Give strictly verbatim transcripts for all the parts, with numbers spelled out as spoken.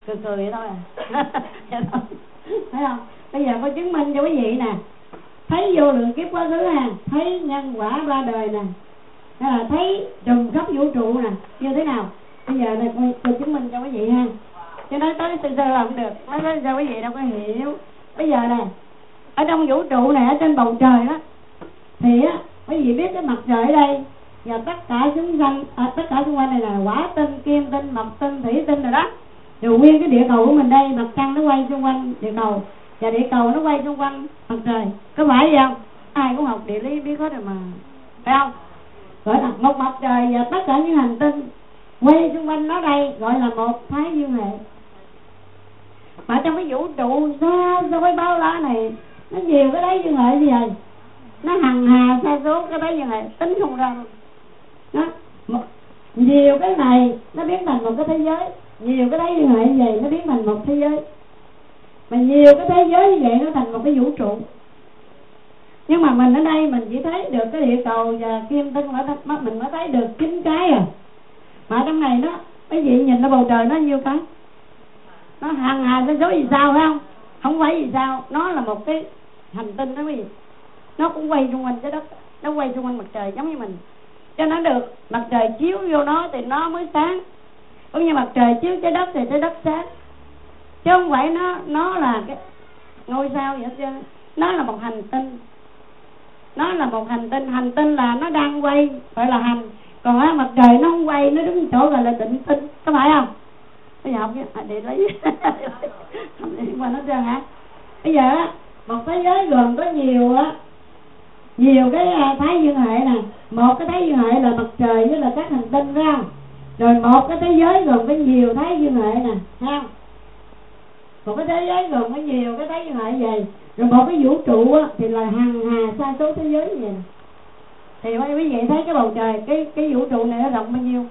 cười cười vậy thôi à. Thấy không? Bây giờ có chứng minh cho quý vị nè, thấy vô lượng kiếp quá khứ ha, thấy nhân quả ba đời nè, hay là thấy trùm khắp vũ trụ nè, như thế nào? Bây giờ này tôi, tôi chứng minh cho quý vị ha. Chứ nói tới sơ sơ là không được, nói tới sơ quý vị đâu có hiểu. Bây giờ nè, ở trong vũ trụ này, ở trên bầu trời đó, thì á quý vị biết cái mặt trời ở đây và tất cả chúng sanh, à, tất cả xung quanh này là quả tinh, kim tinh, mộc tinh, thủy tinh rồi đó. Rồi nguyên cái địa cầu của mình đây, mặt trăng nó quay xung quanh địa cầu và địa cầu nó quay xung quanh mặt trời, có phải vậy không? Ai cũng học địa lý biết hết rồi mà, phải không? Gọi là một mặt trời và tất cả những hành tinh quay xung quanh nó đây gọi là một thái dương hệ. Mà trong cái vũ trụ xa xôi bao la này, nó nhiều cái thái dương hệ gì vậy? Nó hằng hà sa số cái thái dương hệ tính không ra luôn. Đó, một, nhiều cái này nó biến thành một cái thế giới, nhiều cái thái dương hệ như vậy nó biến thành một thế giới, mà nhiều cái thế giới như vậy nó thành một cái vũ trụ. Nhưng mà mình ở đây mình chỉ thấy được cái địa cầu và kim tinh, mình mới thấy được chín cái à. Mà trong này đó, cái gì nhìn nó bầu trời nó nhiêu cái, nó hàng hà sa số gì sao, phải không? Không phải gì sao, nó là một cái hành tinh đó quý vị, nó cũng quay xung quanh trái đất, nó quay xung quanh mặt trời giống như mình, cho nó được mặt trời chiếu vô nó thì nó mới sáng. Cũng như mặt trời chiếu trái đất thì trái đất sáng, chứ không phải nó nó là cái ngôi sao vậy chứ. Nó là một hành tinh, nó là một hành tinh. Hành tinh là nó đang quay gọi là hành, còn á mặt trời nó không quay, nó đứng chỗ gọi là định tinh, có phải không? Bây giờ học à, để lấy liên quan nó trơn hả? Bây giờ á một thế giới gồm có nhiều á, nhiều cái thái dương hệ nè. Một cái thái dương hệ là mặt trời với là các hành tinh, phải không? Rồi một cái thế giới gồm có nhiều thái dương hệ nè, thấy không? Một cái thế giới gồm có nhiều cái thái dương hệ vậy. Rồi một cái vũ trụ á, thì là hằng hà sa số thế giới như vậy. Thì quý vị thấy cái bầu trời, cái cái vũ trụ này nó rộng bao nhiêu?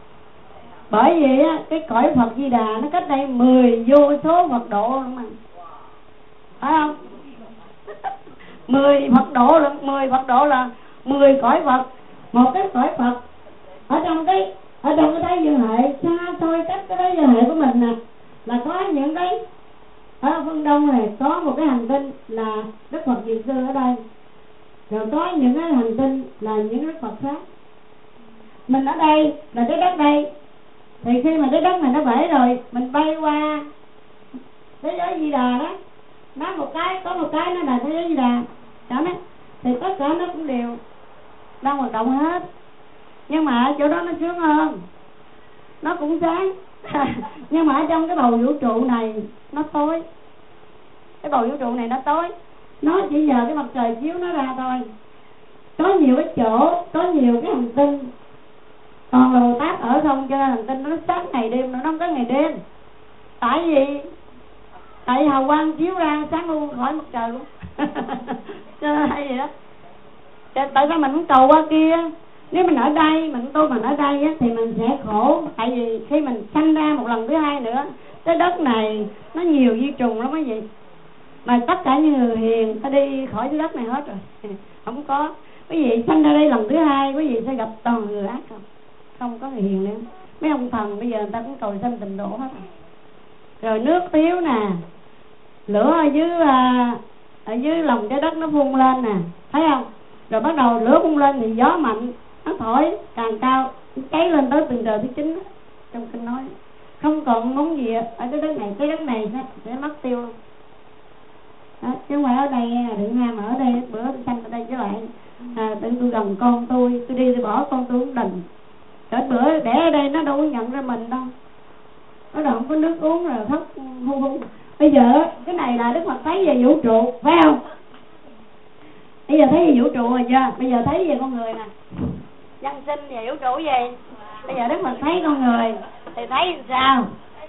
Bởi vì á, cái cõi Phật Di Đà nó cách đây mười vô số Phật độ luôn mà, phải không? mười Phật độ là mười Phật độ là mười cõi Phật. Một cái cõi Phật ở trong cái ở trong cái thái dương hệ xa xôi cách cái thái dương hệ của mình nè, là có những cái ở phương Đông này có một cái hành tinh là Đức Phật Diệu Sư ở đây, rồi có những cái hành tinh là những Đức Phật khác. Mình ở đây là trái đất đây, thì khi mà trái đất này nó bể rồi, mình bay qua thế giới Di Đà đó, nó một cái có một cái nó là thế giới Di Đà đó, thì tất cả nó cũng đều đang hoạt động hết. Nhưng mà ở chỗ đó nó sướng hơn, nó cũng sáng nhưng mà ở trong cái bầu vũ trụ này nó tối. Cái bầu vũ trụ này nó tối, nó chỉ nhờ cái mặt trời chiếu nó ra thôi. Có nhiều cái chỗ, có nhiều cái hành tinh còn là Bồ Tát ở không, cho nên hành tinh nó sáng ngày đêm, nó không có ngày đêm. Tại vì tại hào quang chiếu ra sáng luôn khỏi mặt trời luôn cho nên hay vậy đó. Tại sao mình không cầu qua kia? Nếu mình ở đây, mình tu mình ở đây á, thì mình sẽ khổ. Tại vì khi mình sanh ra một lần thứ hai nữa, cái đất này nó nhiều vi trùng lắm quý vị. Mà tất cả những người hiền ta đi khỏi cái đất này hết rồi, không có. Quý vị sanh ra đây lần thứ hai, quý vị sẽ gặp toàn người ác không, không có người hiền nữa. Mấy ông thần bây giờ người ta cũng cầu sanh tịnh độ hết rồi. Rồi nước tiếu nè, lửa ở dưới ở dưới lòng trái đất nó phun lên nè, thấy không? Rồi bắt đầu lửa phun lên thì gió mạnh, nó thổi càng cao, cháy lên tới từng giờ thứ chín. Trong kinh nói không còn món gì ở cái đất này, cái đất này sẽ, sẽ mất tiêu luôn. Đó, chứ không phải ở đây đừng ham ở đây, bữa tôi sanh ở đây chứ lại à, tự tôi gồng con tôi, tôi đi tôi bỏ con tôi cũng đành. Tới bữa để ở đây nó đâu có nhận ra mình đâu, nó đâu không có nước uống rồi thất hung hung. Bây giờ cái này là Đức Phật thấy về vũ trụ, phải không? Bây giờ thấy về vũ trụ rồi chưa? Bây giờ thấy về con người nè, nhân sinh về vũ trụ gì? Bây giờ Đức Phật thấy con người thì thấy sao?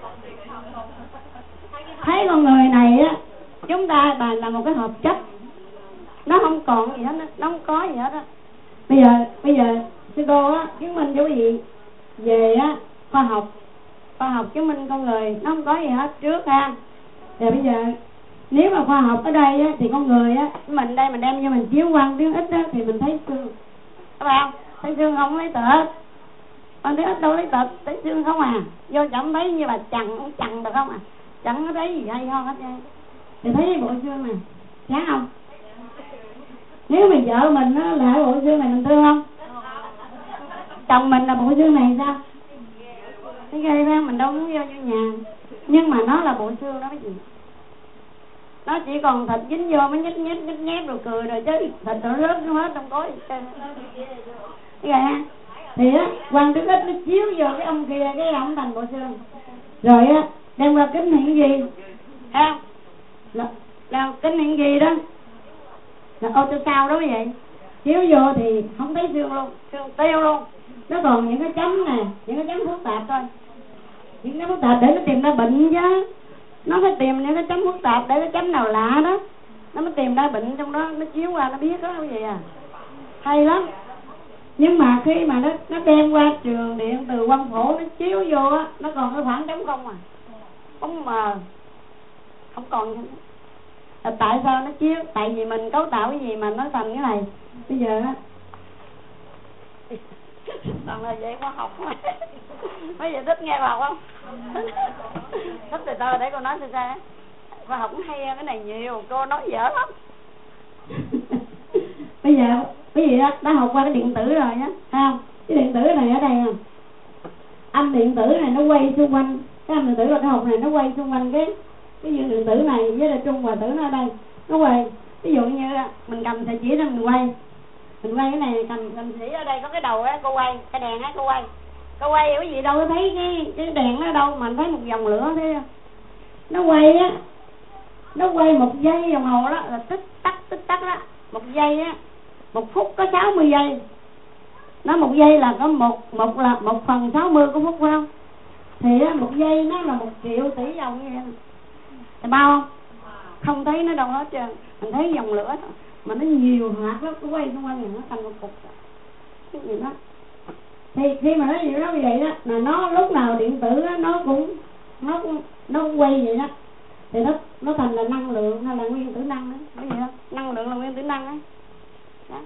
Thấy con người này á, chúng ta là, là một cái hợp chất, nó không còn gì hết, nó không có gì hết á. Bây giờ bây giờ sư cô á chứng minh cho quý vị về á khoa học, khoa học chứng minh con người nó không có gì hết trước ha. Rồi bây giờ nếu mà khoa học ở đây á, thì con người á, mình đây mình đem cho mình chiếu quang tiếng ít á, thì mình thấy xương, các bạn thấy xương không thấy tợ, Con thấy ít đâu lấy tật, thấy xương không à. Vô chẳng thấy như bà chằn, chằn được không à. Chẳng có thấy gì hay ho hết trơn. Thì thấy bộ xương này, chán không? Nếu mà vợ mình á là bộ xương này mình thương không? Chồng mình là bộ xương này sao? Thấy ghê phải không? Mình đâu muốn vô vô nhà. Nhưng mà nó là bộ xương đó cái gì? Nó chỉ còn thịt dính vô mới nhét nhét nhét nhét rồi cười rồi chứ thịt nó rớt nó hết trong cối. Cái vậy ha. Thì á Quan Đức Ích nó chiếu vô cái ông kia, cái ông thành bộ xương. Rồi á đem qua kính hiển gì? Thấy không? Là, là kính hiển gì đó? Là ô tô sao đó vậy? Chiếu vô thì không thấy xương luôn, xương tiêu luôn. Nó còn những cái chấm nè, những cái chấm phức tạp thôi. Những cái phức tạp để nó tìm ra bệnh chứ. Nó phải tìm những cái chấm phức tạp để cái chấm nào lạ đó nó mới tìm ra bệnh trong đó, nó chiếu qua nó biết đó cái gì à. Hay lắm. Nhưng mà khi mà nó nó đem qua trường điện từ quang phổ nó chiếu vô á, nó còn cái khoảng trống không à, không mờ, không còn gì. Là tại sao nó chiếu? Tại vì mình cấu tạo cái gì mà nó thành cái này. Bây giờ á toàn là vậy khoa học mà. Mấy giờ thích nghe khoa học không? Thích từ từ để cô nói sao sao. Khoa học cũng hay cái này nhiều, cô nói dở lắm. Bây giờ cái gì đó đã học qua cái điện tử rồi nhá, thấy không? Cái điện tử này ở đây nè, âm điện tử này nó quay xung quanh, cái âm điện tử là cái hộp này nó quay xung quanh cái cái dương điện tử này với là trung hòa tử nó ở đây, nó quay. Ví dụ như mình cầm sợi chỉ ra mình quay, mình quay cái này, cầm cầm chỉ ở đây có cái đầu á, cô quay cái đèn á, cô quay, cô quay cái gì đâu có thấy cái cái đèn nó đâu mà thấy một dòng lửa thế. Nó quay á, nó quay một giây đồng hồ đó là tích tắc tích tắc đó, một giây á, một phút có sáu mươi giây. Nó một giây là có một một là một phần sáu mươi của phút phải không? Thì á, một giây nó là một triệu tỷ dòng như vậy. Thì bao không? Không thấy nó đâu hết trơn. Mình thấy dòng lửa thôi. Mà nó nhiều hoạt lắm, nó quay xung quanh thì nó thành một cục. Cái gì đó. Thì khi mà nó nhiều nó như vậy đó, là nó lúc nào điện tử đó, nó cũng nó cũng nó cũng quay vậy đó. Thì nó nó thành là năng lượng hay là nguyên tử năng đó. Cái gì đó? Năng lượng là nguyên tử năng ấy. Đó.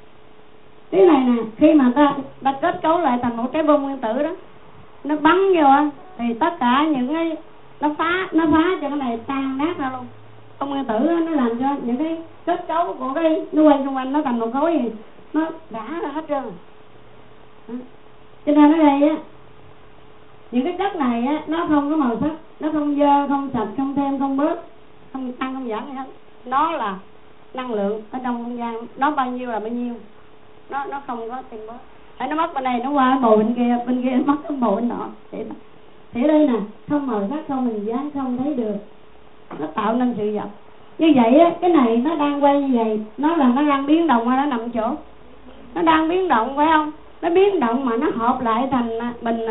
Cái này nè, khi mà ta ta kết cấu lại thành một cái bom nguyên tử đó, nó bắn vô thì tất cả những cái nó phá nó phá cho cái này tan nát ra luôn. Bom nguyên tử đó, nó làm cho những cái kết cấu của cái nó quay xung quanh nó thành một khối gì nó đã ra hết trơn. Đó. Cho nên ở đây á, những cái chất này á nó không có màu sắc, nó không dơ, không sạch, không thêm, không bớt, không tăng, không giảm gì hết. Nó là năng lượng ở trong không gian, nó bao nhiêu là bao nhiêu, nó nó không có thêm bớt. Hãy nó mất bên này nó qua bầu bên kia, bên kia nó mất cái bầu bên nọ. Thì ở đây nè, không màu sắc, không hình dáng, không thấy được, nó tạo nên sự vật. Như vậy á, cái này nó đang quay như vậy, nó là nó đang biến động hay nó nằm chỗ? Nó đang biến động phải không? Nó biến động mà nó hợp lại thành bình nè,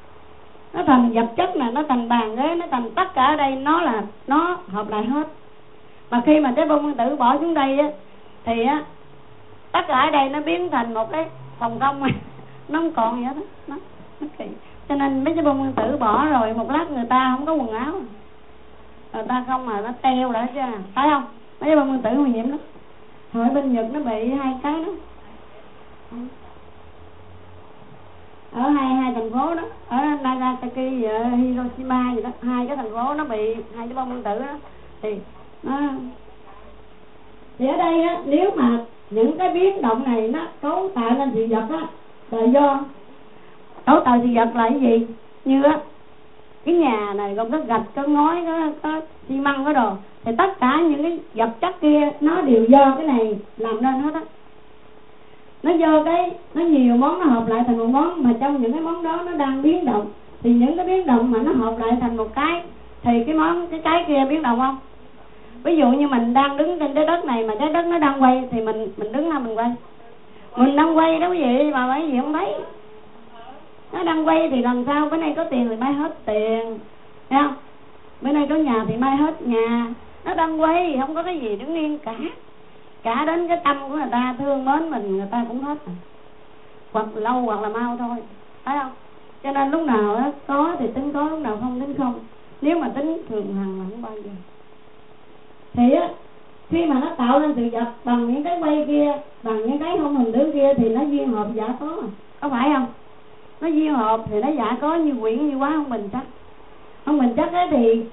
nó thành vật chất nè, nó thành bàn ghế, nó thành tất cả ở đây, nó là nó hợp lại hết. Mà khi mà cái bom nguyên tử bỏ xuống đây á, thì á tất cả ở đây nó biến thành một cái phòng không mà nó không còn gì hết đó. Nó, nó kỳ. Cho nên mấy cái bom nguyên tử bỏ rồi một lát người ta không có quần áo, người ta không mà nó teo lại chứ, phải không? Mấy cái bom nguyên tử nguy hiểm lắm. Hồi bên Nhật nó bị hai cái đó, ở hai hai thành phố đó, ở Nagasaki và Hiroshima gì đó, hai cái thành phố nó bị hai cái bom nguyên tử đó. Thì nó thì ở đây á, nếu mà những cái biến động này nó cấu tạo nên sự vật á, là do cấu tạo sự vật là cái gì? Như á cái nhà này gồm có gạch, có ngói, có, có xi măng, có đồ, thì tất cả những cái vật chất kia nó đều do cái này làm nên hết á. Nó do cái nó nhiều món nó hợp lại thành một món, mà trong những cái món đó nó đang biến động, thì những cái biến động mà nó hợp lại thành một cái, thì cái món cái cái kia biến động không? Ví dụ như mình đang đứng trên trái đất này mà trái đất nó đang quay, thì mình mình đứng là mình quay, mình đang quay đó quý vị, mà mấy gì không thấy. Nó đang quay thì làm sao? Bữa nay có tiền thì mai hết tiền, thấy không? Bữa nay có nhà thì mai hết nhà. Nó đang quay, không có cái gì đứng yên cả. Cả đến cái tâm của người ta thương mến mình, người ta cũng hết à. Hoặc lâu hoặc là mau thôi, phải không? Cho nên lúc nào đó, có thì tính có, lúc nào không tính không. Nếu mà tính thường hằng là không bao giờ. Thì á, khi mà nó tạo nên sự vật bằng những cái quay kia, bằng những cái không hình tướng kia, thì nó duyên hợp giả có, có phải không? nó duyên hợp thì nó dạ có như quyển như quá không bình chắc. Không bình chắc á thì